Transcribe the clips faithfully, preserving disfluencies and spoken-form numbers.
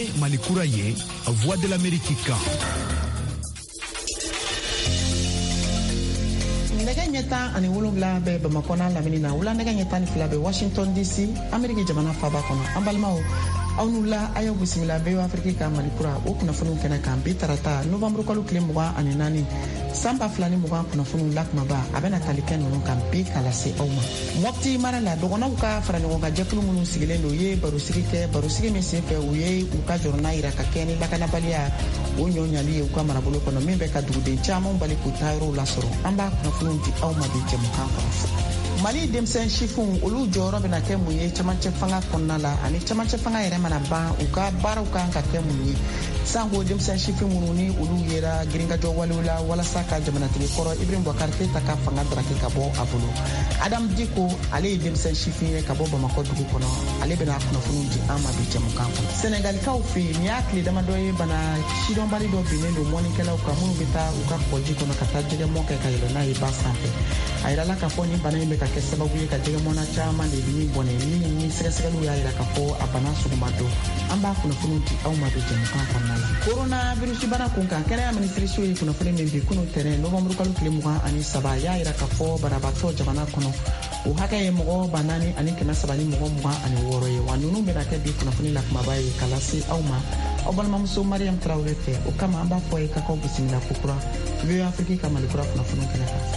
ye Malikura ye Voix de l'Amérique kan. Nega nyeta ani wolonwula bɛ Bamakɔ n'a lamini na wula nega nyeta ni fila bɛ Washington D C Ameriki jamana faba kɔnɔ an balimaw aw n'u la a y'aw bisimila bɛɛ Afriki ka Malikura o kunnafoniw kɛnɛ kan bi tarata novembre kalo tile mugan ani naani san ba fila ni mugan kunnafoniw lakumaba a bɛna tali kɛ ninnu kan bi k'a lase aw ma. Mɔpti mara la dɔgɔnɔw ka fara ɲɔgɔn kan jɛkulu minnu sigilen don u ye barosigi kɛ barosigi min senfɛ u ye u ka jɔrɔna yira ka kɛ ni lakanabaliya o ɲɔɲali ye u ka marabolo kɔnɔ min bɛ ka duguden caman bali k'u taa yɔrɔw lasɔrɔ an b'a kunnafoniw di aw ma bi jɛmukan kɔnɔ. Mali denmisɛn sifunw olu jɔyɔrɔ bɛna kɛ mun ye cɛmancɛ fanga kɔnɔna la ani cɛmancɛ fanga yɛrɛ mana ban u ka baaraw kan ka kɛ mun ye sanko denmisɛn sifin minnu ni olu yera girinkajɔ walew la walasa ka jamanatigi kɔrɔ Ibrahim Boubacar Keita ka fanga daraki ka bɔ a bolo. Adam Diko ale ye denmisɛn sifin ye ka bɔ Bamakɔ dugu kɔnɔ ale bɛna kunnafoniw di an ma bi jɛmukan kɔnɔ. Senegalikaw fɛ yen ni y'a tile damadɔ ye bana sidɔnbali dɔ binnen don mɔnikɛlaw kan minnu bɛ taa u ka kɔji kɔnɔ ka taa jɛgɛmɔ kɛ ka yɛlɛ n'a ye ba sanfɛ. A yirala k'a fɔ ni bana in bɛ ka kɛ sababu ye ka jɛgɛmɔna caman de bi bɔnɛ ni sɛgɛsɛgɛliw y'a yira k'a fɔ a bana suguma dɔ an b'a kunnafoniw di aw ma bi jɛmukan kɔnɔna la. Coronavirus bana kun kan kɛnɛya minisiriso ye kunnafoni min bi kunu tɛnɛ novembre kalo tile mugan ani saba y'a yira k'a fɔ banabaatɔ jamana kɔnɔ o hakɛ ye mɔgɔ ba naani ani kɛmɛ saba ni mɔgɔ mugan ani wɔɔrɔ ye wa ninnu bɛna kɛ bi kunnafoni la kumaba ye ka lase aw ma aw balimamuso Mariam Traoré fɛ o kama an b'a fɔ ye k'aw bisimila kokura V O A Afriki ka Malikura kunnafoni kɛnɛ kan.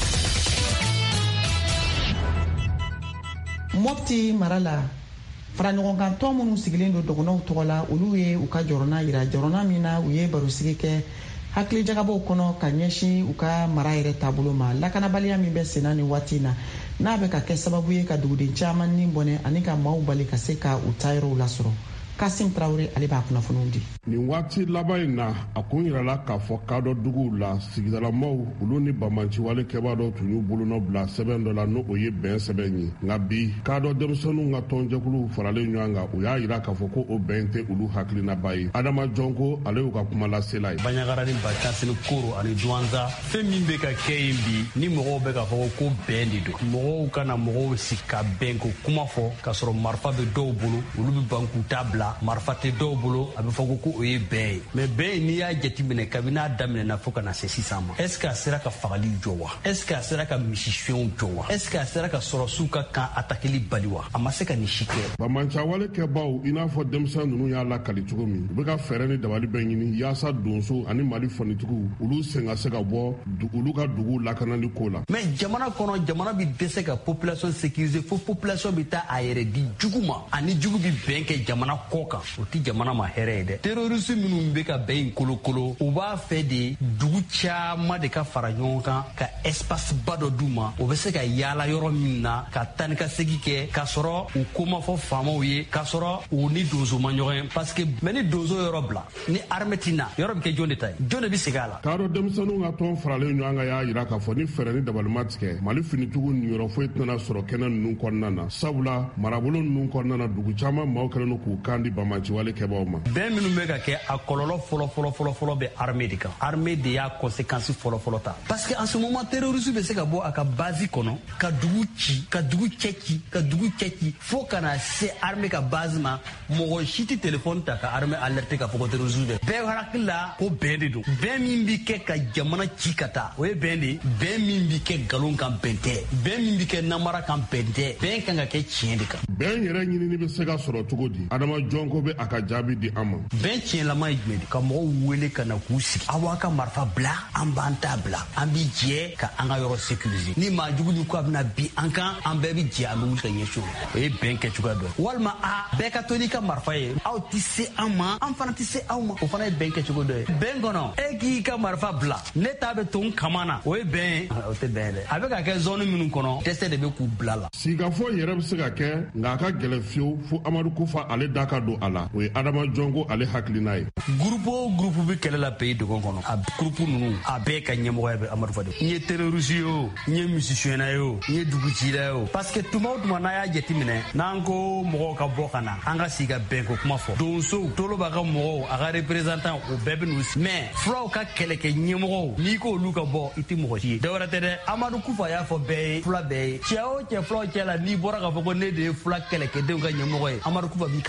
Mɔpti mara la fara ɲɔgɔn kan tɔn minnu sigilen don dɔgɔnɔw tɔgɔ la olu ye u ka jɔrɔna yira jɔrɔna min na u ye barosigi kɛ hakili jagabaw kɔnɔ ka ɲɛsin u ka mara yɛrɛ taabolo ma lakanabaliya min bɛ senna ni waati na n'a bɛ ka kɛ sababu ye ka duguden caman ni bɔnɛ ani ka maaw bali ka se ka u taayɔrɔw lasɔrɔ. Kasim Traoré ale b'a kunnafoniw di. Nin waati laban in na a kun yirala k'a fɔ kadɔ duguw la sigidalamaw olu ni bamanciwale kɛbaa dɔ tun y'u bolonɔ bila sɛbɛn dɔ la n'o o ye bɛn sɛbɛn ye nka bi kadɔ denmisɛnninw ka tɔnjɛkuluw faralen ɲɔgɔn kan u y'a yira k'a fɔ ko o bɛn tɛ olu hakilinaba ye. Adama Jɔnko ale y'u ka kuma lasela ye. Baɲagara ni Bakasini Koro ani Duwanza fɛn min bɛ ka kɛ yen bi ni mɔgɔw bɛ k'a fɔ ko bɛn de don mɔgɔw kana mɔgɔw sigi ka bɛn ko kuma fɔ k'a sɔrɔ marifa bɛ dɔw bolo olu bɛ ban k'u ta bila marifa tɛ dɔw bolo a bɛ fɔ ko o ye bɛn ye mais bɛn n'i y'a jateminɛ kabini n'a daminɛna fo ka na se sisan ma est ce que a sera ka fagali jɔ wa est ce que a sera ka misifiyɛnw jɔ wa est ce que a sera ka sɔrɔsiw ka kan atakili bali wa a ma se ka nin si kɛ. Bamanciwale kɛbaaw i n'a fɔ denmisɛn ninnu y'a lakali cogo min u bɛ ka fɛɛrɛ ni dabali bɛ ɲini yaasa donso ani Mali fɔnitigiw olu sen ka se ka bɔ olu ka dugu lakanali ko la. mais jamana kɔnɔ jamana bi dɛsɛ ka population sécuriser fo population bi taa a yɛrɛ di jugu ma ani jugu bi bɛn kɛ jamana kɔ kan o ti jamana ma hɛrɛ ye dɛ. terroriste minnu bɛ ka bɛn in kolokolo u b'a fɛ de dugu caman de ka fara ɲɔgɔn kan ka espace ba dɔ d'u ma o bɛ se ka yaala yɔrɔ min na ka taa ni ka segin kɛ k'a sɔrɔ u ko ma fɔ faamaw ye k'a sɔrɔ u ni donso ma ɲɔgɔn ye parce que mɛ ni donso yɔrɔ bila ni armée ti na yɔrɔ bɛ kɛ jɔn de ta ye jɔn de bɛ segin a la. k'a dɔn denmisɛnninw ka tɔn faralen ɲɔgɔn kan y'a jira k'a fɔ ni fɛɛrɛ ni dabalima tigɛ Mali finitigiw niyɔrɔ foyi tɛna sɔrɔ kɛnɛ ninnu kɔnɔna na sabula marabolo ninnu kɔnɔna na dugu caman maaw kɛlen don k'u kan di bamanciwale kɛbaaw ma. bɛn minnu bɛ ka kɛ a kɔlɔlɔ fɔlɔ fɔlɔ fɔlɔ fɔlɔ bɛ armée de kan armée de y'a conséquence fɔlɔ fɔlɔ ta parce que en ce moment terroriste bɛ se ka bɔ a ka base kɔnɔ ka dugu ci ka dugu cɛ ci ka dugu cɛ ci fo ka na se armée ka base ma mɔgɔ si tɛ téléphone ta ka armée alerter ka fɔ ko terroriste bɛ bɛɛ hakili la ko bɛn de don bɛn min bi kɛ ka jamana ci ka taa o ye bɛn de bɛn min bi kɛ nkalon kan bɛn tɛ bɛn min bi kɛ namara kan bɛn tɛ bɛn kan ka kɛ tiɲɛ de kan. bɛn yɛrɛ ɲinini bɛ se ka sɔrɔ cogo di Adama Jɔnko bɛ a ka jaabi di an ma. bɛn tiɲɛlama ye jumɛn de ka mɔgɔw wele ka na k'u sigi aw b'a ka marifa bila an b'an ta bila an bi jɛ ka an ka yɔrɔ sécuriser ni maa jugu ni ko a bɛna bin an kan an bɛɛ bi jɛ an bɛ wuli ka ɲɛsin o ye bɛn kɛ cogoya dɔ ye walima a bɛɛ ka to n'i ka marifa ye aw ti se an ma an fana ti se aw ma o fana ye bɛn kɛ cogo dɔ ye bɛn kɔnɔ e k'i ka marifa bila ne ta bɛ to n kama na o ye bɛn ye o tɛ bɛn dɛ a bɛ ka kɛ zone minnu kɔnɔ dɛsɛ de bɛ k'u bila la. sigikafɔ yɛrɛ bɛ se ka kɛ nka a ka gɛlɛn fiyewu fo Amadu Kufa ale da ka don a la o ye Adama Jɔnko ale hakilina ye. groupe o groupe bɛ kɛlɛ la pays dɔgɔn kɔnɔ a groupe ninnu a bɛɛ ka ɲɛmɔgɔya bɛ Amadu Fade n ye terroriste ye o n ye misisiyɛnna ye o n ye dugutila ye o parce que tuma o tuma n'a y'a jateminɛ n'an ko mɔgɔw ka bɔ ka na an ka sigi ka bɛn ko kuma fɔ donsow tolo b'a ka mɔgɔw a ka représentant o bɛɛ bɛ n'u sigi mais fulaw ka kɛlɛkɛ ɲɛmɔgɔw n'i ko olu ka bɔ i tɛ mɔgɔ si ye dɔwɛrɛ tɛ dɛ Amadu Kufa y'a fɔ bɛɛ ye fula bɛɛ ye cɛ o cɛ fulaw cɛ la n'i bɔra k'a fɔ ko ne de ye fula kɛlɛkɛdenw ka ɲɛmɔgɔ ye Amadu Kufa b'i kantigɛ kuma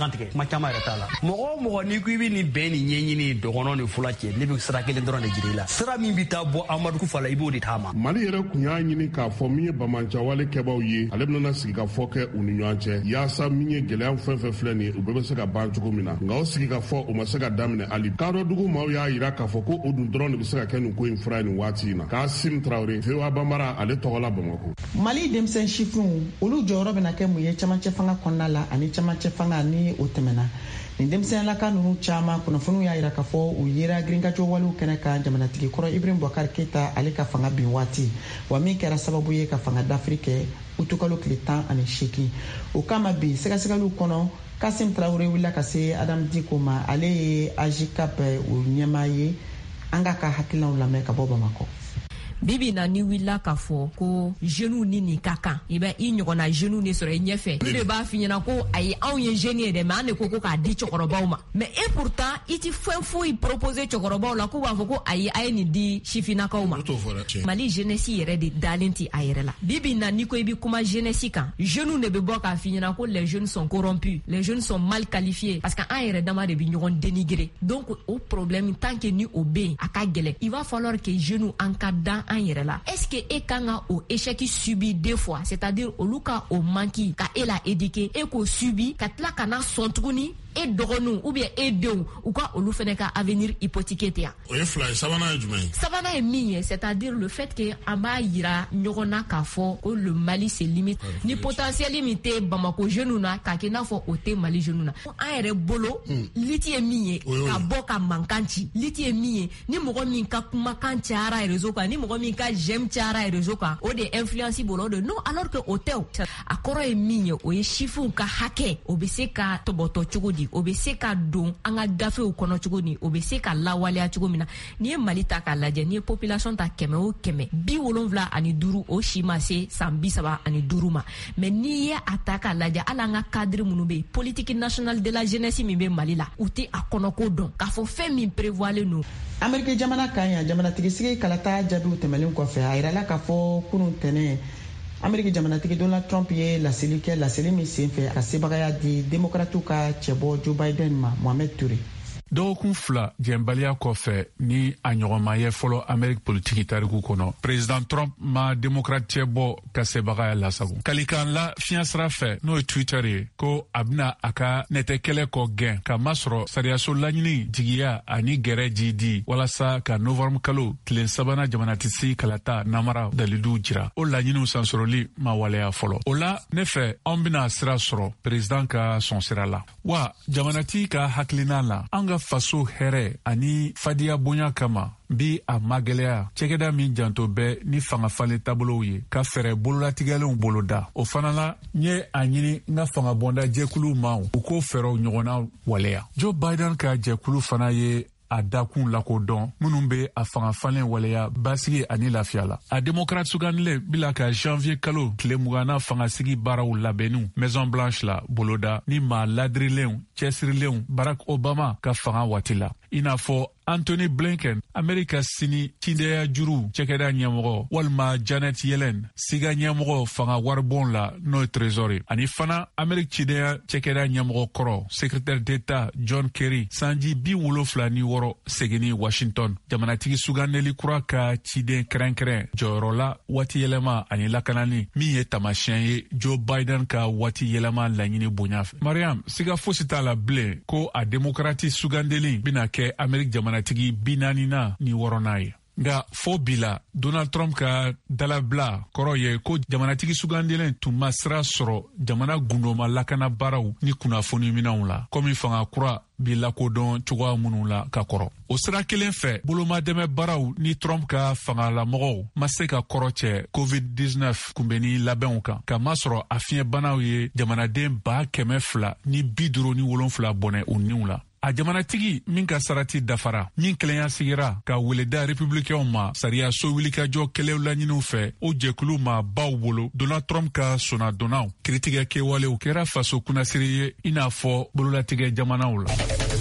caman caman yɛrɛ t'a la mɔgɔ mɔgɔ n'i ko i bɛ nin bɛn ni ɲɛɲini dɔgɔnɔ ni fula cɛ ne bɛ sira kelen dɔrɔn de jira i la sira min bɛ taa bɔ Amadu Kufa la i b'o de taa ma. Mali yɛrɛ kun y'a ɲini k'a fɔ min ye bamancawale kɛbaaw ye ale bɛna sigi ka fɔ kɛ u ni ɲɔgɔn cɛ yaasa min ye gɛlɛya fɛn fɛn filɛ nin ye u bɛɛ bɛ se ka ban cogo min na nka o sigi ka fɔ u ma se ka daminɛ hali kadɔdugu maaw y'a yira k'a fɔ ko o dun dɔrɔn de bɛ se ka kɛ nin ko in fura ye nin waati in na Kasim Traoré V O A Banbara ale tɔgɔla Bamako. Mali denmisɛn sifinw olu jɔyɔrɔ bɛna kɛ mun ye cɛmancɛ fanga kɔnɔna la ani cɛmancɛ fanga ni o tɛmɛna nin denmisɛnninlaka ninnu caman kunnafoniw y'a yira k'a fɔ u yera girinkajɔ walew kɛnɛ kan jamanatigi kɔrɔ Ibrahim Boubacar Keita ale ka fanga bin waati wa min kɛra sababu ye ka fanga dafiri kɛ utukalo tile tan ani seegin o kama bi sɛgɛsɛgɛliw kɔnɔ Kasim Traoré wulila ka se Adam Diko ma ale ye A J C A P o ɲɛmaa ye an ka ka hakilinaw lamɛn ka bɔ Bamakɔ. Bibi na ni willa k'a fɔ ko jeunes ni nin ka kan i bɛ i ɲɔgɔnna jeunes de sɔrɔ i ɲɛfɛ olu de b'a f'i ɲɛna ko ayi anw ye jeunes ye dɛ mais an de ko ko k'a di cɛkɔrɔbaw ma mais et pourtant i ti fɛn foyi proposer cɛkɔrɔbaw la k'u b'a fɔ ko ayi a ye nin di sifinnakaw ma Mali jeunesse yɛrɛ de dalen ti a yɛrɛ la bibi na ni ko i bi kuma jeunesse kan jeunes de bɛ bɔ k'a f'i ɲɛna ko les jeunes sont corrompus les jeunes sont mal qualifiés parce que an yɛrɛ dama de bi ɲɔgɔn dénigrer donc o problème tant que ni o bɛ yen a ka gɛlɛn il va falloir que jeunes an ka dan an yɛrɛ la est-ce que e kan ka o échec subi deux fois c'est-à-dire olu ka o manki ka e la éduquer e ko subi ka tila ka na sɔn tuguni e dɔgɔninw ou bien e denw u ka olu fɛnɛ ka avenir hypothéqué tɛ yan. O ye fila ye sabanan ye jumɛn ye. sabanan ye min ye c'est-à-dire le fait que an b'a yira ɲɔgɔn na k'a fɔ ko le Mali se limite ni potentiel min tɛ Bamako jeunes na k'a kɛ i n'a fɔ o tɛ Mali jeunes na an yɛrɛ bolo liti ye min ye ka bɔ ka mankan ci liti ye min ye ni mɔgɔ min ka kumakan cayara réseau kan ni mɔgɔ min ka j'aime cayara réseau kan o de influence bolo o de non alors que o tɛ o a kɔrɔ ye min ye o ye chiffres ka hakɛ o bɛ se ka tɔbɔtɔ cogo di o bɛ se ka don an ka gafew kɔnɔ cogo di o bɛ se ka lawaleya cogo min na n'i ye Mali ta k'a lajɛ n'i ye population ta kɛmɛ o kɛmɛ bi wolonwula ani duuru o si ma se san bi saba ani duuru ma mais n'i ye a ta k'a lajɛ hali an ka cadre minnu bɛ yen politique nationale de la jeunesse min bɛ Mali la u tɛ a kɔnɔko dɔn k'a fɔ fɛn min prévoilen don. Ameriki jamana kan yan jamanatigisi kalata jaabiw tɛmɛlen kɔfɛ a yirala k'a fɔ kunun tɛnɛ Ameriki jamanatigi Donald Trump ye laseli kɛ laseli min senfɛ ka sebagaya di démocrates ka cɛbɔ Joe Biden ma Mohamed Touré. dɔgɔkun fila jɛnbaliya kɔfɛ ni a ɲɔgɔnma ye fɔlɔ Amérique politiki tariku kɔnɔ président Trump ma démocrate cɛ bɔ ka sebagaya lasago kalikan la fiɲɛsira fɛ n'o ye Twitter ye ko a bɛna a ka nɛtɛkɛlɛ kɔ gɛn ka masɔrɔ sariyaso laɲini jigiya ani gɛrɛ ji di walasa ka novembre kalo tile sabanan jamanatisi kalata namara dalilu jira o laɲiniw sansɔrɔli ma waleya fɔlɔ o la ne fɛ anw bɛna sira sɔrɔ président ka sɔn sira la wa jamanati ka hakilina la an ka faso hɛrɛ ani fadiya bonya kama bi a magɛlɛya cɛkɛda min janto bɛ ni fangafalen taabolow ye ka fɛrɛ bololatigɛlenw boloda o fana la n ye a ɲini n ka fangabɔnda jɛkulu ma u k'o fɛrɛw ɲɔgɔnna waleya Joe Biden ka jɛkulu fana ye a dakun lakodɔn minnu be a fangafalen waleya basigi ani lafiya la a démocrate suganile bila ka janvier kalo tile mugana fangasigi baaraw labɛnniw Maison Blanche la boloda ni maa ladirilenw cɛsirilenw Barack Obama ka fanga waati la i n'a fɔ Anthony Blinken Amerika sini cindeya juru cɛkɛda ɲɛmɔgɔ walima Janet Yellen siga ɲɛmɔgɔ fanga waribon la n'o ye trésor ani fana Amerika cindeya cɛkɛda ɲɛmɔgɔ kɔrɔ secrétaire d'État John Kerry sanji bi wolonwula ni wɔɔrɔ seginni Washington jamanatigi sugandeli kura ka ciden kɛrɛnkɛrɛn jɔyɔrɔ la waati yɛlɛma ani lakanani min ye tamasiyɛn ye Joe Biden ka waati yɛlɛma laɲini bonya fɛ Mariam siga fosi t'a la bilen ko a démocrate sugandeli bɛna kɛ Amerika jamanatigi bi naanina ni wɔɔrɔnan ye nka fo bi la Donald Trump ka dalabila kɔrɔ ye ko jamanatigi sugandelen tun ma sira sɔrɔ jamana gundoma lakana baaraw ni kunnafoni minɛnw la komi fanga kura bi lakodɔn cogoya minnu la ka kɔrɔ o sira kelen fɛ bolomadɛmɛ baaraw ni Trump ka fangalamɔgɔw ma se ka kɔrɔ cɛ covid dix-neuf kunbɛnni labɛnw kan ka masɔrɔ a fiɲɛbanaw ye jamanaden ba kɛmɛ fila ni bi duuru ni wolonwula bɔnɛ u niw la a jamanatigi min ka sarati dafara min kelenya sigira ka weleda républicains ma sariya so wulikajɔ kɛlɛw laɲiniw fɛ o jɛkulu ma baw bolo Donald Trump ka sona donnaw kiritigɛ kɛwalew kɛra faso kunnasiri ye i n'a fɔ bololatigɛ jamanaw la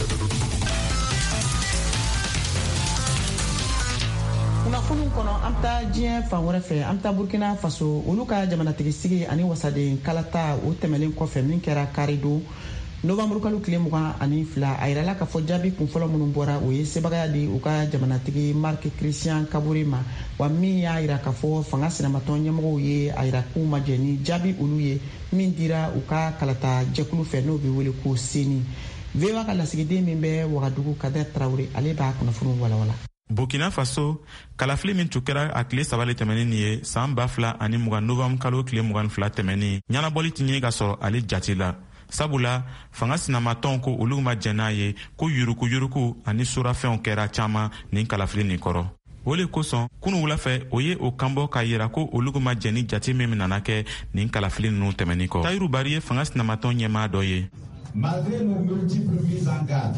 kunnafoniw kɔnɔ an taa diɲɛ fan wɛrɛ fɛ an taa Burkina Faso olu ka jamanatigisigi ani wasaden kalata o tɛmɛlen kɔfɛ min kɛra Karidon novembre kalo tile mugan ani fila a yirala k'a fɔ jaabi kunfɔlɔ minnu bɔra o ye sebagaya di u ka jamanatigi Marc Christian Kabore ma, wa min y'a yira k'a fɔ fanga sinamatɔn ɲɛmɔgɔw ye a yira k'u ma jɛ ni jaabi olu ye min dira u ka kalata jɛkulu fɛ n'o bɛ wele ko seni. V O A ka lasigiden min bɛ Wagadugu Kader Traoré ale b'a kunnafoni walawala. Burkina Faso kalafili min tun kɛra a tile sabali tɛmɛnin nin ye san ba fila ani mugan novembre kalo tile mugan fila tɛmɛnin ɲanabɔli tɛ ɲini ka sɔrɔ ale jate la. Sabula fanga sinamatɔnw ko olu ma jɛn n'a ye ko yuruku yuruku ani surafɛnw kɛra caman nin kalafili nin kɔrɔ. O le kosɔn kunu wula fɛ o ye o kanbɔ k'a yira ko olu ma jɛn ni jate min nana kɛ nin kalafili ninnu tɛmɛnin kɔ. Tayiru Bari ye fanga sinamatɔn ɲɛmaa dɔ ye. Malgré nos multiples mises en garde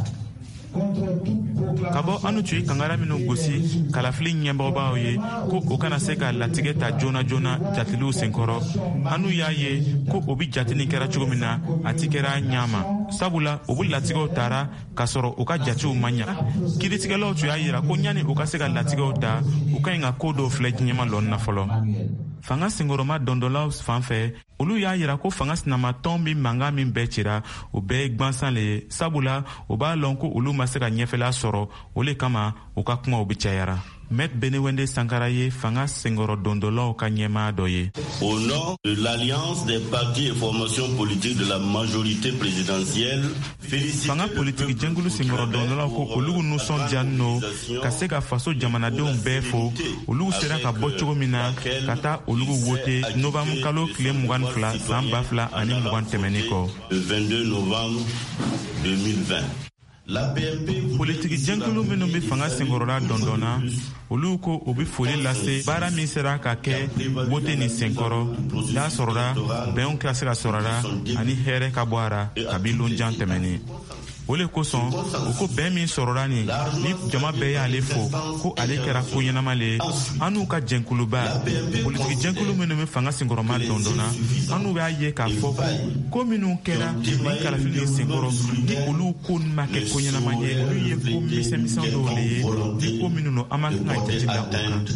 ka bɔ anu tun ye kangara minnu gosi kalafili ɲɛmɔgɔbaaw ye ko o kana se ka latigɛ ta joona joona jatiliw senkɔrɔ. Anu y'a ye ko o bi jate nin kɛra cogo min na a ti kɛra ɲaama, sabula o bi latigɛw tara k'a sɔrɔ u ka jatew ma ɲa. Kiritigɛlaw tun y'a yira ko ɲani u ka se ka latigɛw ta u ka ɲi ka ko dɔw filɛ diɲɛma lɔnni na fɔlɔ. Fanga senkɔrɔma dɔndɔlaw fan fɛ olu y'a yira ko fanga sinamatɔn bi mankan min bɛɛ cira o bɛɛ ye gwansan le ye, sabula o b'a lɔn ko olu ma se ka ɲɛfɛla sɔrɔ, o le kama u ka kumaw bi cayara. Maître Benewende Sankara ye fanga senkɔrɔ dɔndɔlaw ka ɲɛmaa dɔ ye. Au nom de l'alliance des partis et formations politiques de la majorité présidentielle, fanga politiki jɛnkulu senkɔrɔ dɔndɔlaw ko olugu nusɔndiyani no ka se ka faso jamanadenw bɛɛ fo olugu sera ka bɔ cogo min na ka taa olugu wote novembre kalo tile mugan ni fila san ba fila ani mugan tɛmɛnin kɔ. Le vingt-deux novembre deux mille vingt. Politiki jɛnkulu minnu bɛ fanga senkɔrɔla dɔndɔnna olu ko o bɛ foli lase baara min sera ka kɛ wote ni senkɔrɔ n'a sɔrɔla bɛnw ka se ka sɔrɔla ani hɛrɛ ka bɔ a ra kabi lonjan tɛmɛnin. O le kosɔn o ko bɛn min sɔrɔla nin ni jama bɛɛ y'ale fo ko ale kɛra ko ɲɛnama le. An n'u ka jɛnkuluba politiki jɛnkulu minnu bɛ fanga senkɔrɔma dɔndɔnna an n'u b'a ye k'a fɔ ko ko minnu kɛra ni kalafili senkɔrɔ ni olu ko ma kɛ ko ɲɛnama ye olu ye ko misɛn misɛn dɔw le ye ni ko minnu no an ma kan ka jate da o kan.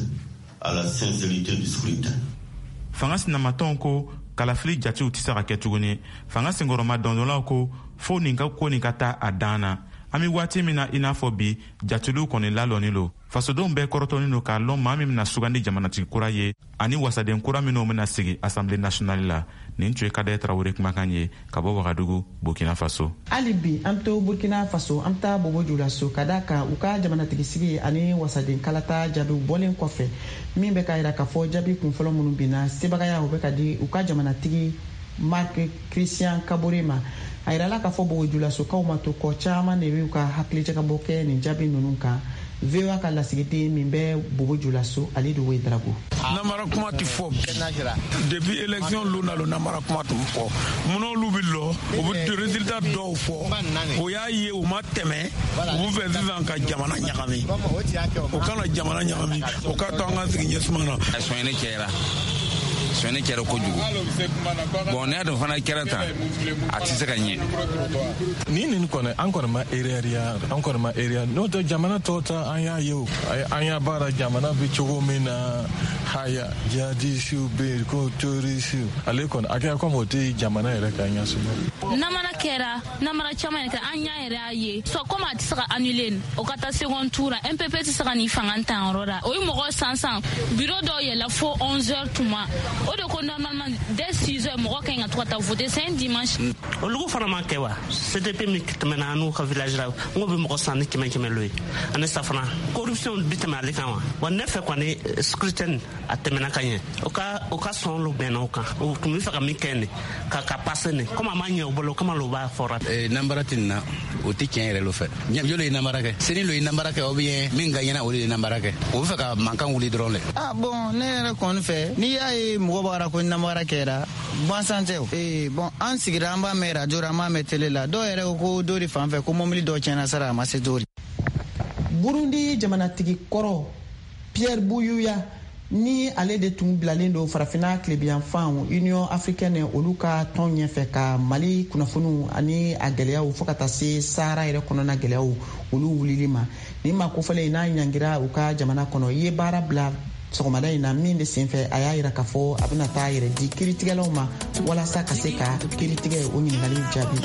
Fanga sinamatɔnw ko kalafili jatew tɛ se ka kɛ tuguni. Fanga senkɔrɔma dɔndɔnlaw ko fo nin ka ko nin ka taa a dan na. An bɛ waati min na i n'a fɔ bi jateliw kɔni lalɔnni lo. Fasodenw bɛɛ kɔrɔtɔnnen do k'a lɔn maa min bɛna sugandi jamanatigi kura ye ani wasaden kura minnu bɛna sigi Assemblée nationale la. Nin tun ye Kader Traoré kumakan ye ka bɔ Wagadugu, Burkina Faso. Hali bi an to Burkina Faso an taa Bobo Dioulasso ka d'a kan u ka jamanatigi sigi ani wasaden kalata jaabiw bɔlen kɔfɛ min bɛ ka yira k'a fɔ jaabi kunfɔlɔ minnu binna sebagaya o bɛ ka di u ka jamanatigi Marc Christian Kabore ma. A yirala k'a fɔ Bobo Dioulasokaw ma to kɔ caman de bɛ u ka hakilijagabɔ kɛ nin jaabi ninnu kan. V O A ka lasigiden min bɛ Bobo Dioulasso ale de ye Drago. Namara kuma ti fɔ depuis élection lu nalo namara kuma tun fɔ munna olu bi lɔ o bɛ résultat dɔw fɔ o y'a ye u ma tɛmɛ u b'u fɛ sisan ka jamana ɲagami o kana jamana ɲagami o ka to an ka sigi ɲɛsuma na. Sɔnyɛni kɛra sɔnyɛni kɛra kojugu bon ne y'a dɔn fana kɛra tan a tɛ se ka ɲɛ. Ni nin kɔni an kɔni ma erreur an kɔni ma erreur n'o tɛ jamana tɔw ta an y'a ye o an y'a baara jamana bɛ cogo min na haya jihadisiw bɛ yen ko terrorisiw ale kɔni a kɛra komi o tɛ jamana yɛrɛ ka ɲɛsuma. Namara kɛra namara caman yɛrɛ kɛra an y'a yɛrɛ y'a ye so komi a tɛ se ka annuler o ka taa second tour la M P P tɛ se ka nin fanga tan yɔrɔ la o ye mɔgɔ sansan bureau dɔw yɛlɛ fo onze heures tuma o de ko normalement dès six heures mɔgɔ ka ɲi ka to ka taa voter c'est un dimanche. Olugu fana ma kɛ wa C D P min tɛmɛna an n'u ka village la n ko bɛ mɔgɔ san ni kɛmɛ kɛmɛ lo ye ani safana corruption bi tɛmɛ ale kan wa wa ne fɛ kɔni scrutin a tɛmɛna ka ɲɛ o ka o ka sɔn lo bɛnna o kan o tun bɛ fɛ ka min kɛ nin ka ka passe nin comme a ma ɲɛ o bolo comme lo b'a fɔra. Nambara tɛ nin na o tɛ tiɲɛ yɛrɛ lo fɛ ɲɛ lo ye nambara kɛ seni lo ye nambara kɛ o bɛ min ka ɲɛna o de ye nambara kɛ o bɛ fɛ ka mankan wuli dɔrɔn le. Ah bon ne yɛrɛ kɔni fɛ n'i y'a ye mɔgɔ b'a ko namara kɛra gansan tɛ o ee bon an sigira an b'a mɛn radio an b'a mɛn télé la dɔw yɛrɛ ko dɔ de fan fɛ ko mobili dɔ tiɲɛna sara a ma se dɔ. Burundi jamanatigi kɔrɔ Pierre Buyoya ni ale de tun bilalen don farafina tilebiyanfan Union Africaine olu ka tɔn ɲɛfɛ ka Mali kunnafoniw ani a gɛlɛyaw fo ka taa se Sahara yɛrɛ kɔnɔna gɛlɛyaw olu wulili ma ni ma kofɔlen n'a ɲangira u ka jamana kɔnɔ i ye baara bila sɔgɔmada in na min bɛ senfɛ a y'a yira k'a fɔ a bɛna taa yɛrɛ di kiiritigɛlaw ma walasa ka se ka kiiritigɛ o ɲininkaliw jaabi.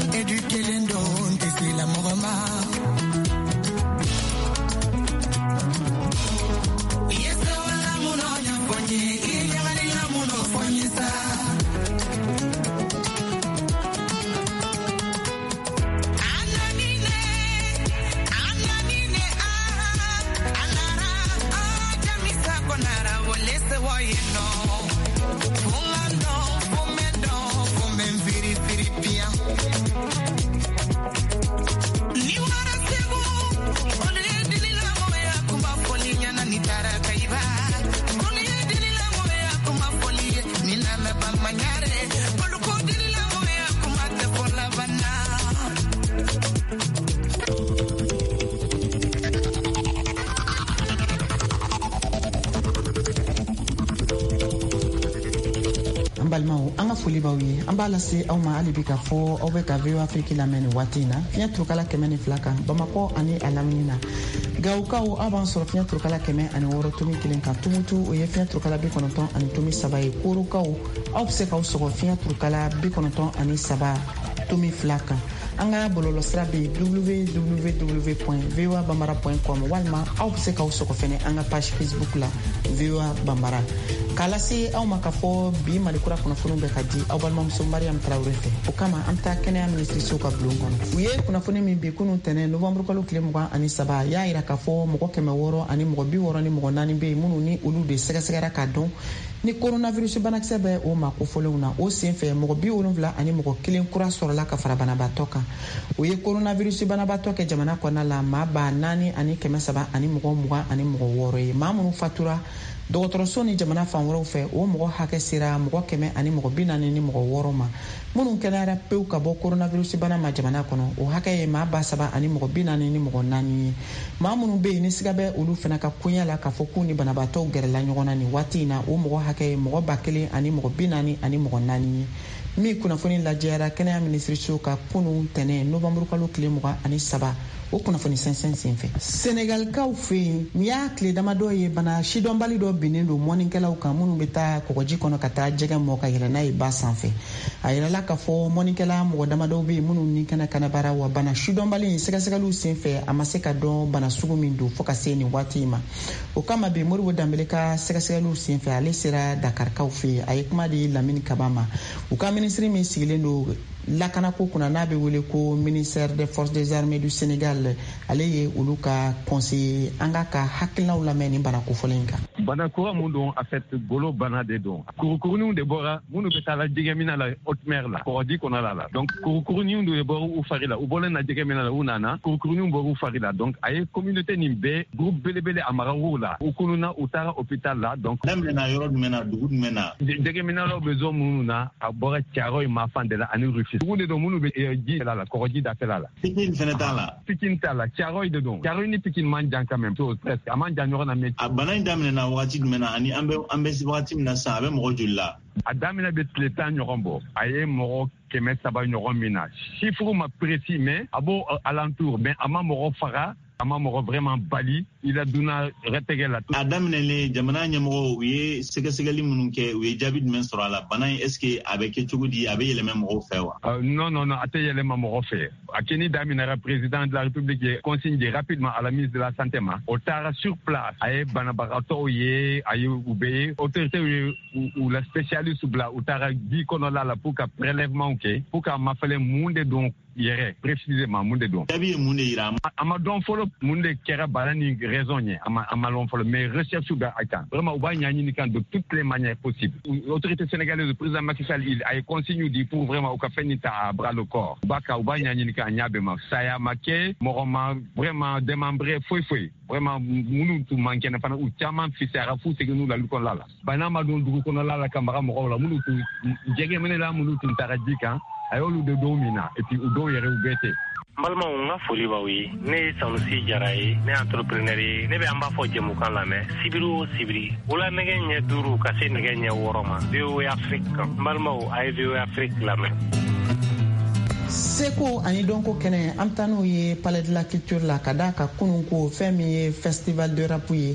balimaw an ka foli b'aw ye an b'a lase aw ma hali bi ka fɔ aw bɛ ka V O A Afrique lamɛn nin waati in na fiɲɛ turukala kɛmɛ ni fila kan Bamakɔ ani a lamini na Gawukaw aw b'an sɔrɔ fiɲɛ turukala kɛmɛ ani wɔɔrɔ tomi kelen kan Tumutu o ye fiɲɛ turukala bi kɔnɔntɔn ani tomi saba ye Korokaw aw bɛ se k'aw sɔgɔ fiɲɛ turukala bi kɔnɔntɔn ani saba tomi fila kan an ka bɔlɔlɔsira bɛ w w w point v o a bambara point com walima aw bɛ se k'aw sɔgɔ fɛnɛ an ka page Facebook la V O A Bambara k'a lase aw ma k'a fɔ bi Malikura kunnafoniw bɛ ka di aw balimamuso Mariam Tarawele fɛ o kama an bɛ taa kɛnɛya minisiriso ka bulon kɔnɔ u ye kunnafoni min bi kunun tɛnɛ novembre kalo tile mugan ani saba y'a yira k'a fɔ mɔgɔ kɛmɛ wɔɔrɔ ani mɔgɔ bi wɔɔrɔ ni mɔgɔ naani bɛ yen minnu ni olu de sɛgɛsɛgɛra k'a dɔn ni coronavirus banakisɛ bɛ o ma kofɔlenw na o senfɛ mɔgɔ bi wolonwula ani mɔgɔ kelen kura sɔrɔla ka fara banabaatɔ kan o ye coronavirus banabaatɔ kɛ jamana kɔnɔna la maa ba naani ani kɛmɛ saba ani mɔgɔ mugan ani mɔgɔ wɔɔrɔ ye maa minnu fatura dɔgɔtɔrɔso ni jamana fan wɛrɛw fɛ o mɔgɔ hakɛ sera mɔgɔ kɛmɛ ani mɔgɔ bi naani ni mɔgɔ wɔɔrɔ ma minnu kɛnɛyara pewu ka bɔ coronavirus bana ma jamana kɔnɔ o hakɛ ye maa ba saba ani mɔgɔ bi naani ni mɔgɔ naani ye maa minnu bɛ yen ni siga bɛ olu fana ka koɲa la k'a fɔ k'u ni banabaatɔw gɛrɛla ɲɔgɔn na nin waati in na o mɔgɔ hakɛ ye mɔgɔ ba kelen ani mɔgɔ bi naani ani mɔgɔ naani ye min kunnafoni lajɛyara kɛnɛya minisiriso ka kunun tɛnɛ novembre kalo tile mugan ani saba o kunnafoni sɛnsɛn senfɛ Senegalikaw fɛ yen ni y'a tile damadɔ ye bana sidɔnbali dɔ binnen don mɔnikɛlaw kan minnu bɛ taa kɔgɔji kɔnɔ ka taa jɛgɛ mɔ ka yɛlɛ n'a ye ba sanfɛ a yirala k'a fɔ mɔnikɛla mɔgɔ damadɔw bɛ yen minnu ni kɛnɛ kanabara wa bana sidɔnbali in sɛgɛsɛgɛliw senfɛ a ma se ka dɔn bana sugu min don fo ka se nin waati in ma o kama bi Moribo Danbele ka sɛgɛsɛgɛliw senfɛ ale sera Dakarikaw fɛ yen a ye kuma di Lamini Kaba ma u ka minisiri min sigilen don lakanako kunna n'a bɛ wele ko ministère des forces des armées du Sénégal ale ye olu ka conseiller an ka ka hakilinaw lamɛn nin bana kofɔlen in kan bana kura mun don a fait golo bana de don kurukuruninw de bɔra minnu bɛ taa la jɛgɛmina la haute mer la kɔgɔji kɔnɔla la donc kurukuruninw de bɔra u fari la u bɔlen na jɛgɛmina la u nana kurukuruninw bɔra u fari la donc a ye communauté nin bɛɛ groupe belebele a maraw la u kununa u taara hôpital la donc daminɛna yɔrɔ jumɛn na dugu jumɛn na jɛgɛminalaw bɛ zone minnu na a bɔra Caro Mafan de la ani Rufisque dugu de don minnu bɛ ji la la kɔgɔji dafɛla la Pikine fɛnɛ t'a la Pikine t'a la Caro de don Caro ni Pikine man jan quand même to presque a man jan ɲɔgɔn na mais a bana in daminɛna wagati jumɛn na ani an bɛ an bɛ se wagati min na sisan a bɛ mɔgɔ joli la a daminɛ bɛ tile tan ɲɔgɔn bɔ a ye mɔgɔ kɛmɛ saba ɲɔgɔn min na chiffre ma précis mais a b'o alentour mais a ma mɔgɔ faga a ma mɔgɔ vraiment bali i la duna rɛtɛgɛ la a daminɛlen jamana ɲɛmɔgɔ u ye sɛgɛsɛgɛli minnu kɛ u ye jaabi jumɛn sɔrɔ a la bana in est ce que a bɛ kɛ cogo di a bɛ yɛlɛmɛ mɔgɔw fɛ wa uh, non non non a tɛ yɛlɛma mɔgɔ fɛ a kɛni daminɛra président de la république ye consigne de rapidement à la ministre de la santé ma o taara sur place a ye banabagatɔw ye a ye u bɛ ye autorités ye u la spécialiste bila u taara ji kɔnɔla la pour ka prélèvement kɛ pour ka mafɛlɛ mun de don yɛrɛ précisément mun de don jaabi ye mun de yira a ma dɔn fɔlɔ mun de kɛra bana ni raison ye a ma a ma lɔn fɔlɔ mais recherche bɛ a kan vraiment u b'a ɲaɲini kan de toutes les manières possibles autorité sénégalaise le président Macky Sall il a ye consigne di pour vraiment u ka fɛn ni ta à bras le corps u b'a kan u b'a ɲaɲini kan a ɲa bɛɛ ma saya ma kɛ mɔgɔ ma vraiment démembré foyi foyi vraiment minnu tun man kɛnɛ fana u caman fisayara f'u seginn'u la lu kɔnɔla la bana ma don dugu kɔnɔla la ka maga mɔgɔw la minnu tun jɛgɛminɛla minnu tun taara ji kan a y'olu de dɔw min na et puis u dɔw yɛrɛ u bɛɛ tɛ n balimaw n ka foli b'aw ye ne ye Sanusi Jara ye ne entrepreneur ye ne bɛ an b'a fɔ jɛmukan lamɛn sibiri o sibiri wula nɛgɛ ɲɛ duuru ka se nɛgɛ ɲɛ wɔɔrɔ ma V O A Afrique kan n balimaw a ye V O A Afrique lamɛn seko ani dɔnko kɛnɛ an bɛ taa n'o ye palais de la culture la ka da ka kunun ko fɛn min ye festival de rap ye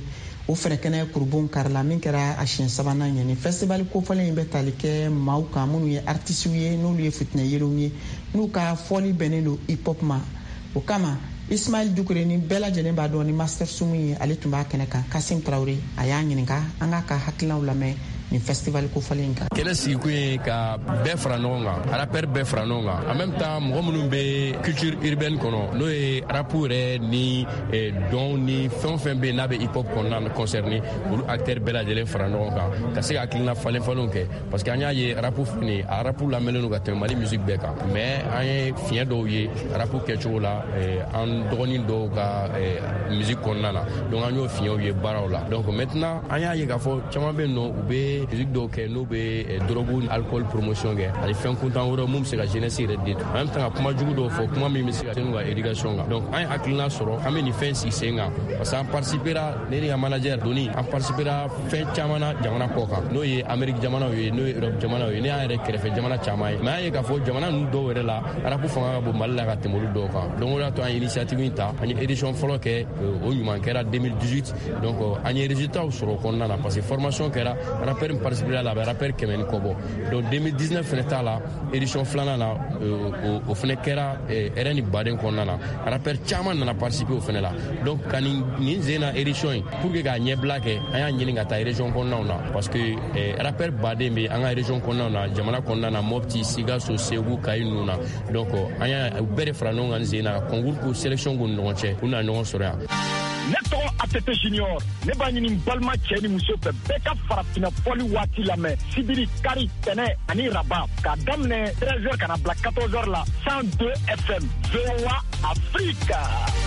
o fɛnɛ kɛnɛ kurubon karila min kɛra a siɲɛ sabanan ɲɛ ni festival kofɔlen bɛ tali kɛ maaw kan minnu ye artisiw ye n'olu ye fitinɛ yelenw ye n'u ka fɔli bɛnnen don hip hop ma. o kama Ismail Dukure ni bɛɛ lajɛlen b'a dɔn ni Master Sumu ye ale tun b'a kɛnɛ kan. Kasim Traoré a y'a ɲininka an k'a ka hakilinaw lamɛn ni festival kofɔlen kan. Kɛnɛ sigi kun ye ka bɛɛ fara ɲɔgɔn kan, rappeur bɛɛ fara ɲɔgɔn kan. En même temps mɔgɔ minnu bɛ culture urbaine kɔnɔ n'o ye rap yɛrɛ ni dɔn ni fɛn o fɛn bɛ n'a bɛ hip hop kɔnɔna concerné olu acteurs bɛɛ lajɛlen fara ɲɔgɔn kan ka se ka hakilina falen falenw kɛ parce que an y'a ye rap fini a rap lamɛnlen don ka tɛmɛ Mali musique bɛɛ kan mais an ye fiɲɛ dɔw ye rap kɛcogo la an dɔgɔnin dɔw ka musique kɔnɔna la donc an y'o fiɲɛw ye baaraw la donc maintenant an y'a ye k'a fɔ caman bɛ yen nɔ u bɛ musique dɔw kɛ n'u bɛ drogue ni alcool promotion kɛ ani fɛn kuntan wɛrɛ mun bɛ se ka jeunesse yɛrɛ détruire en même temps ka kuma jugu dɔw fɔ kuma min bɛ se ka se n'u ka éducation kan donc an ye hakilina sɔrɔ an bɛ nin fɛn sigi sen kan parce que an participera ne ni ka manager Doni an participera fɛn caman na jamana kɔ kan n'o ye Amérique jamanaw ye n'o ye Europe jamanaw ye ne y'an yɛrɛ kɛrɛfɛ jamana caman ye mais an ye k'a fɔ jamana ninnu dɔw yɛrɛ la arabu fanga ka bon Mali la ka tɛmɛ olu dɔw kan donc o de y'a to an ye initiative in ta an ye édition fɔlɔ kɛ o ɲuman kɛra deux mille dix-huit donc an ye résultat sɔrɔ o kɔnɔna na parce que formation kɛra rappeur min participera la rappeur kɛmɛ ni kɔ bɔ donc deux mille dix-neuf fɛnɛ t'a la édition filanan na o fɛnɛ kɛra R N baden kɔnɔna na rappeur caman nana participer o fɛnɛ la donc ka nin nin sen na édition in pour que k'a ɲɛbila kɛ an y'a ɲini ka taa région kɔnɔnaw na parce que rappeur baden bɛ an ka région kɔnɔnaw na jamana kɔnɔna na Mopti Sikaso Segu Kayi ninnu na donc an y'a bɛɛ de fara ɲɔgɔn kan nin sen na ka concours ko sélection k'u ni ɲɔgɔn cɛ u na ɲɔgɔn sɔrɔ yan. Ne tɔgɔ A T T Junior ne b'a ɲini balima cɛ ni muso fɛ bɛɛ ka farafinna fɔli waati lamɛn sibiri kari tɛnɛ ani raba k'a daminɛ treize heures ka na bila quatorze heures la cent deux F M V O A Afrique.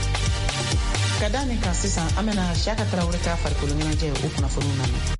Ka da nin kan sisan an bɛna Siyaka Tarawele ka farikolo ɲɛnajɛ o kunnafoniw lamɛn.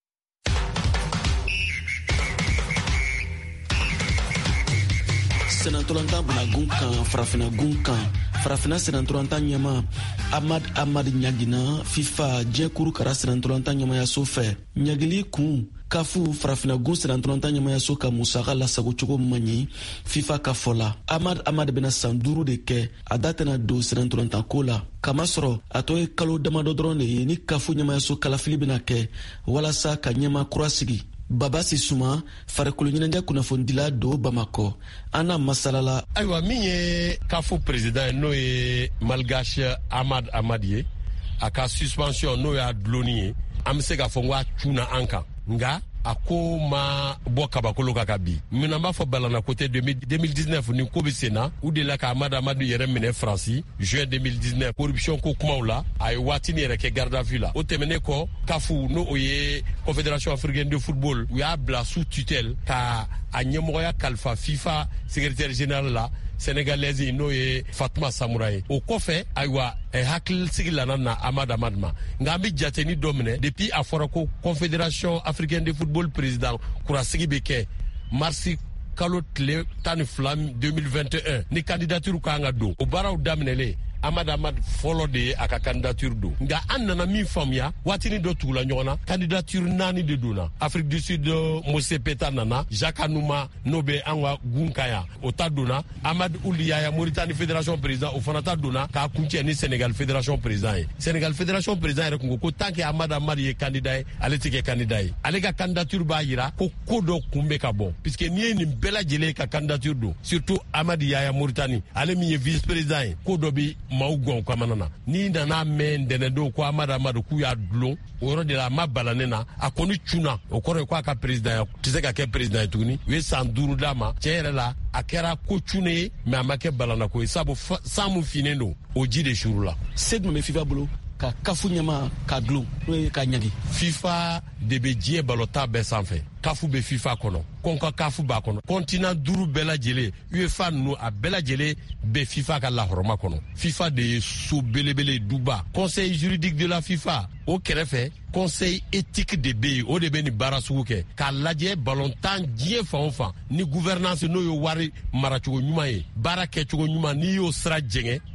Senatolantan banagun kan farafina gun kan farafina senatolantan ɲɛma Amad Amad ɲagina FIFA jɛkuru kara senatolantan ɲɛmayaso fɛ ɲagili kun kafu farafina gun senatolantan ɲɛmayaso ka musaka lasago cogo man ɲi FIFA ka fɔ la Amad Amad bena san duuru de kɛ a da tɛna don senatolantan ko la kamasɔrɔ a tɔ ye kalo damadɔ dɔrɔn de ye ni kafu ɲɛmayaso kalafili bena kɛ walasa ka ɲɛma kura sigi Baba Sisuma farikolo ɲɛnajɛ kunnafonidila do Bamakɔ an na masalala ayiwa min ye kafu président n'o ye Malgache Amad Amad ye a ka suspension n'o y'a dulonni ye an bɛ se k'a fɔ n ko a cunna an kan nka a ko ma bɔ kabakolo kan ka bi minna n b'a fɔ balana côté deux mille dix-neuf ni ko bɛ sen na u delila ka Amad Amad yɛrɛ minɛ Faransi juin deux mille dix-neuf corruption ko kumaw la a ye waatini yɛrɛ kɛ garde à vue la o tɛmɛnen kɔ kafu n'o o ye confédération africaine de football u y'a bila sous tutelle ka a ɲɛmɔgɔya kalifa FIFA secrétaire général la sénégalaise n'o ye Fatuma Samoura ye o kɔfɛ ayiwa hakilisigi lana na Amad Amad ma nka an bɛ jateni dɔ minɛ depuis a fɔra ko confédération africaine de football président kurasigi bɛ kɛ marisi kalo tile tan ni fila deux mille vingt et un ni candidature kan ka don o baaraw daminɛlen Amad Amad fɔlɔ de ye a ka candidature don nka an nana min faamuya waatini dɔ tugula ɲɔgɔn na candidature naani de donna Afrique du Sud Mose Peta nana Jacques Anouma n'o bɛ an ka gun kan yan o ta donna Amad Ould Yaya Mauritanie fédération président o fana ta donna k'a kuncɛ ni Sénégal fédération président ye Sénégal fédération président yɛrɛ kun ko ko tant que Amad Amad ye candidat ye ale tɛ kɛ candidat ye ale ka candidature b'a yira ko ko dɔ kun bɛ ka bɔ puisque n'i ye nin bɛɛ lajɛlen ka candidature don surtout Amad Yaya Mauritanie ale min ye vice président ye ko dɔ bi maaw gɔn kamana na ni nana mɛn ntɛnɛndon ko Amad Amad k'u y'a dulon o yɔrɔ de la a ma balanen na a kɔni cunna o kɔrɔ ye k'a ka président ya tɛ se ka kɛ président ye tuguni u ye san duuru d'a ma tiɲɛ yɛrɛ la a kɛra ko cunnen ye mais a ma kɛ balana ko ye sabu san mun finnen don o ji de suru la se jumɛn bɛ FIFA bolo ka kafu ɲɛma ka dulon n'o ye ka ɲagi FIFA de bɛ diɲɛ balota bɛɛ sanfɛ kafu bɛ FIFA kɔnɔ kɔnka kafu b'a kɔnɔ kɔntinant duuru bɛɛ lajɛlen UEFA ninnu a bɛɛ lajɛlen bɛ FIFA ka lahɔrɔma kɔnɔ FIFA de ye so belebele duba conseil juridique de la FIFA o kɛrɛfɛ conseil éthique de bɛ yen o de bɛ nin baara sugu kɛ k'a lajɛ balontan diɲɛ fan o fan ni gouvernance n'o ye wari maracogo ɲuman ye baara kɛcogo ɲuman n'i y'o sira jɛngɛ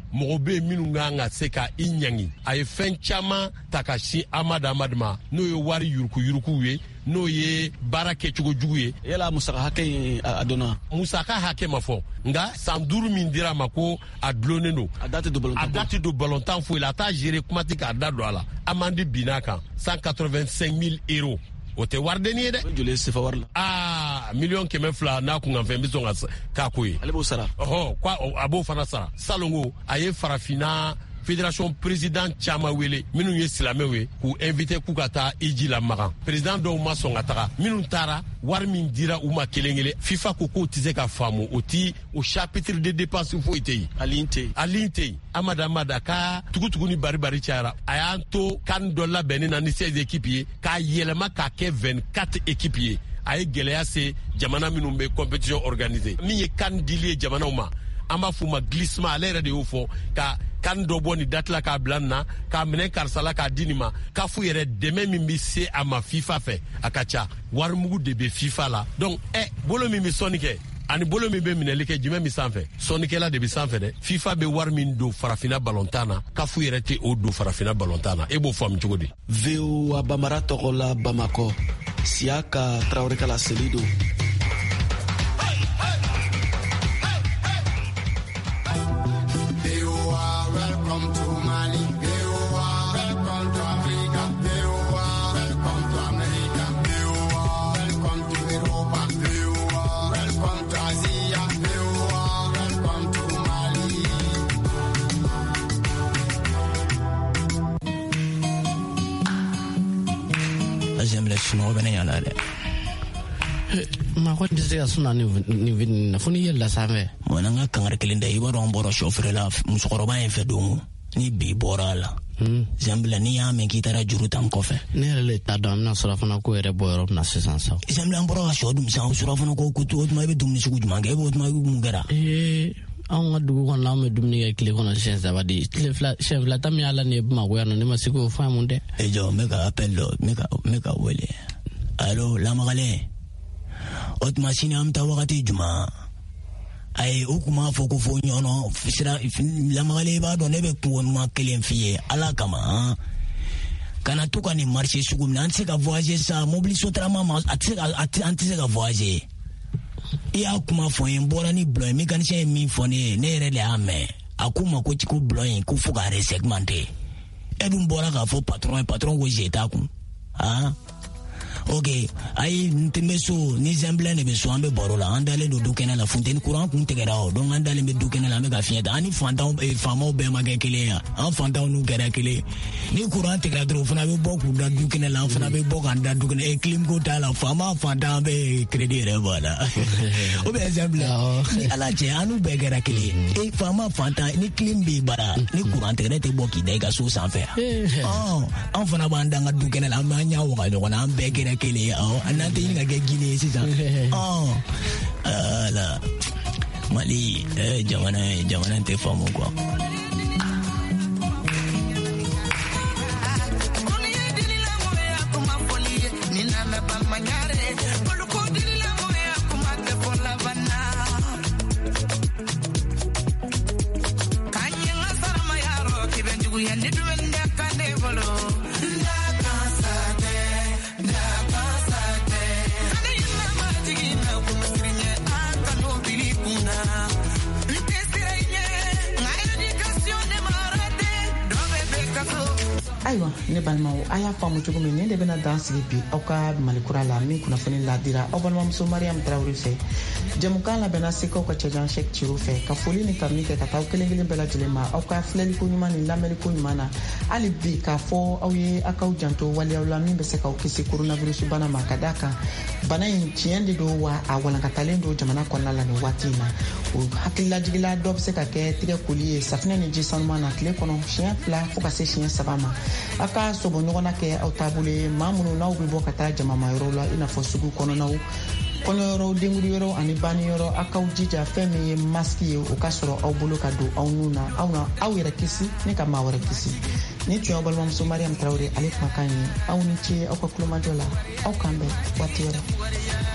mɔgɔ bɛ minnu kan ka se ka i ɲangi a ye fɛn caman ta ka sin Ahmad Ahmad ma n'o ye wari yuruku yuruku ye n'o ye baara kɛcogo jugu ye. Yala musaka hakɛ a donna? Musaka hakɛ ma fɔ nka san duuru min dira a ma ko a dulonnen don. A da tɛ don balontan. A da tɛ don balontan foyi la a t'a gérer kuma tɛ k'a da don a la. Amande binna kan cent quatre-vingt-cinq mille euros. O tɛ waridenni ye dɛ. Joli sefa wari la? Aa miliyɔn kɛmɛ fila n'a kun kan fɛn bɛ sɔn ka k'a ko ye. Ale b'o sara. Ɔhɔn a b'o fana sara. Salongo a ye farafinna fédération président caman wele minnu ye silamɛw ye k'u invité k'u ka taa Iji la Magan. Président dɔw ma sɔn ka taga minnu taara wari min dira u ma kelen kelen FIFA ko k'o tɛ se ka faamu o ti o chapitre de dépense foyi tɛ yen. A ligne tɛ yen. A ligne tɛ yen. Amad Amad a ka tugutugu ni bari bari cayara a y'an to CAN dɔ labɛnni na ni seize équipes ye k'a yɛlɛma k'a kɛ vingt-quatre équipes ye. A ye gɛlɛya se jamana minnu bɛ compétition organiser min ye CAN dili ye jamanaw ma an b'a f'u ma glissement ale yɛrɛ de y'o fɔ ka CAN dɔ bɔ ni date la k'a bila nin na k'a minɛ karisa la k'a di nin ma k'a f'u yɛrɛ dɛmɛ min bɛ se a ma FIFA fɛ a ka ca warimugu de bɛ FIFA la donc ɛ bolo min bɛ sɔnni kɛ ani bolo min bɛ minɛli kɛ jumɛn min sanfɛ sɔnnikɛla de bɛ sanfɛ dɛ FIFA bɛ wari min don farafinna balontan na k'a f'u yɛrɛ tɛ o don farafinna balontan na e b'o faamu cogo di. V O A Bamara tɔgɔ la Bamakɔ Siaka Traoré Kala Selido. Sunɔgɔ bɛ ne ɲa la dɛ. Ma ko tɛ se ka suna ni vini na fo ni yɛlɛla sanfɛ. Bon n'an ka kangari kelen da i b'a dɔn an bɔra sɔ feere la musokɔrɔba in fɛ don ni bi bɔra a la. Zambila n'i y'a mɛn k'i taara juru ta n kɔfɛ. Ne yɛrɛ le t'a dɔn an bɛna surafana ko yɛrɛ bɔ yɔrɔ min na sisan sa. Zambila an bɔra ka sɔ dun sisan surafana ko ko o tuma i bɛ dumuni sugu jumɛn kɛ e b'o tuma mun kɛra. Ee anw ka dugu kɔnɔ an bɛ dumuni kɛ tile kɔnɔ siɲɛ saba de tile fila siɲɛ fila ta min y'a la nin ye Bamakɔ yan nɔ ne ma se k'o fɔ a mun dɛ. E jɔ n bɛ ka appel dɔ n bɛ ka n bɛ ka wele. Allo Lamagalen o tuma sini an bɛ taa wagati jumɛn ayi o tun b'a fɔ ko fo ɲɔnɔ sira Lamagalen i b'a dɔn ne bɛ kungo ɲuman kelen f'i ye ala kama kana to ka nin marché sugu min na an tɛ se ka voyager sa mobili sotarama ma a tɛ se ka an tɛ se ka voyager i y'a kuma fɔ n ye n bɔra ni bulon ye mécanicien ye min fɔ ne ye ne yɛrɛ de y'a mɛn a ko ma ko ko bulon in ko fo ka resegmenter e dun bɔra k'a fɔ patron ye patron ko je t'a kun ah ok ayi n tɛ bɛ so ni Zambila de bɛ so an bɛ baro la an dalen don du kɛnɛ la funteni courant kun tigɛra o donc an dalen bɛ du kɛnɛ la an bɛ ka fiɲɛ ta an ni fantanw faamaw bɛɛ ma kɛ kelen ye an fantanw n'u kɛra kelen ni courant tigɛra dɔrɔn o fana bɛ bɔ k'u da du kɛnɛ la an fana bɛ bɔ k'an da du kɛnɛ e clim ko t'a la faama fantan bɛ crédit yɛrɛ b'a la o bɛ Zambila ni ala cɛ an n'u bɛɛ kɛra kelen e faama fantan ni clim b'i bara ni courant tigɛra tɛ bɔ k'i da i ka so sanfɛ an fana b'an da an ka du kɛnɛ la an b'an ɲɛ waga ɲɔgɔn na an bɛɛ kɛra kelen oh an tɛ ɲini ka kɛ Guinée sisan oh ala Mali eh jamana jamana tɛ faamu quoi. Ayiwa ne balimaw a y'a faamu cogo min ne de bɛna dan sigi bi aw ka malikura la min kunnafoni ladira aw balimamuso Mariam Traoré fɛ jɛmukan labɛnna sekaw ka cɛjan Cheikh Thiro fɛ ka foli ni karni kɛ ka taa aw kelen kelen bɛɛ lajɛlen ma aw ka filɛliko ɲuman ni lamɛnliko ɲuman na hali bi k'a fɔ aw ye aw k'aw janto waliyaw la min bɛ se k'aw kisi coronavirus bana ma ka d'a kan bana in tiɲɛ de don wa a walankatalen don jamana kɔnɔna la nin waati in na o hakililajigila dɔ bɛ se ka kɛ tigɛ koli ye safinɛ ni ji sanuman na tile kɔnɔ siɲɛ fila fo ka se siɲɛ saba ma aw ka sobo ɲɔgɔnna kɛ aw taabolo ye maa minnu n'aw bɛ bɔ ka taa jamamayɔrɔw la i n'a fɔ sugu kɔnɔnaw kɔɲɔyɔrɔ denguruyɔrɔ ani baniyɔrɔ aw k'aw jija fɛn min ye masiki ye o ka sɔrɔ aw bolo ka don aw nun na aw na aw yɛrɛ kisi ni ka maa wɛrɛ kisi ni tun y'aw balimamuso Mariam Traoré ale kumakan ye aw ni ce aw ka kulomajɔ la aw k'an bɛn waati wɛrɛ.